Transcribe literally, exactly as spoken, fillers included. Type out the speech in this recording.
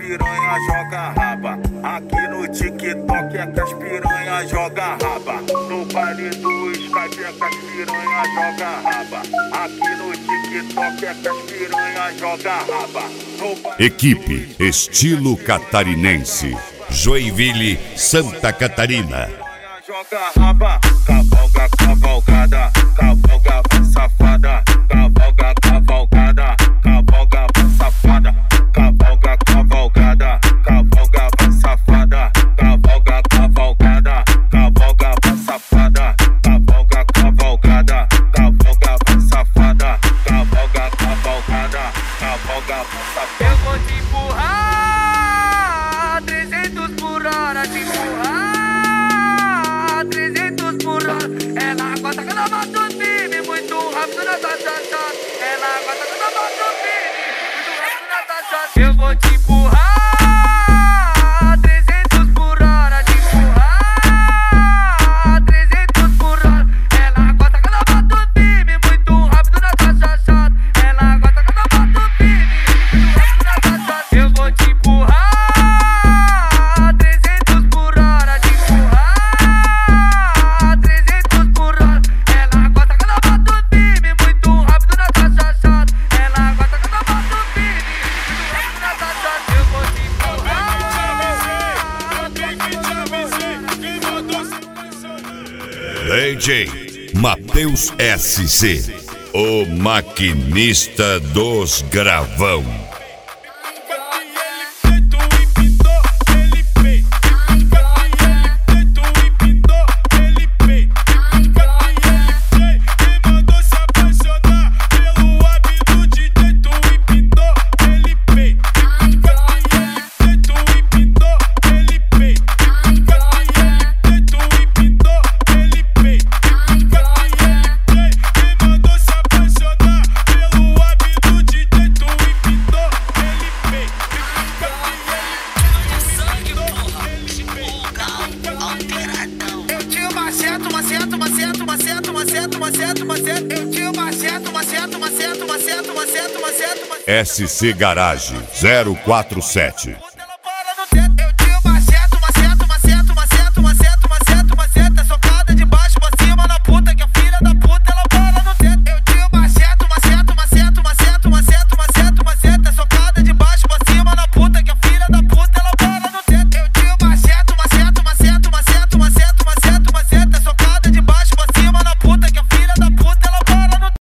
piranhas jogam raba. Aqui no TikTok é que as piranhas jogam raba. No baile do Skype é que as piranhas jogam raba. Aqui no TikTok é que as piranhas jogam raba. Equipe Estilo Catarinense, Joinville, Santa Catarina. Joga raba, cavalga, cavalgada, cavalga, safada, cavalga, cavalgada, cavalga, safada, cavalga, cavalgada, cavalga, safada, cavalga, cavalgada, cavalga, safada, cavalga, cavalgada, cavalga, safada, cavalga, cavalgada, cavalga, safada. Eu vou te empurrar, trezentos por hora, te empurrar. Ela gosta quando eu boto o time muito rápido na taxa. Ela gosta quando eu boto o time muito rápido na taxa. Eu vou te empurrar, trezentos por hora, te empurrar, trezentos por hora. Ela gosta quando eu boto o time muito rápido na taxa. Ela gosta quando eu boto o time muito rápido na taxa. Eu vou te empurrar, trezentos por hora, te empurrar. D J Matheus S C, o maquinista dos gravão. S C Garage zero quatro sete.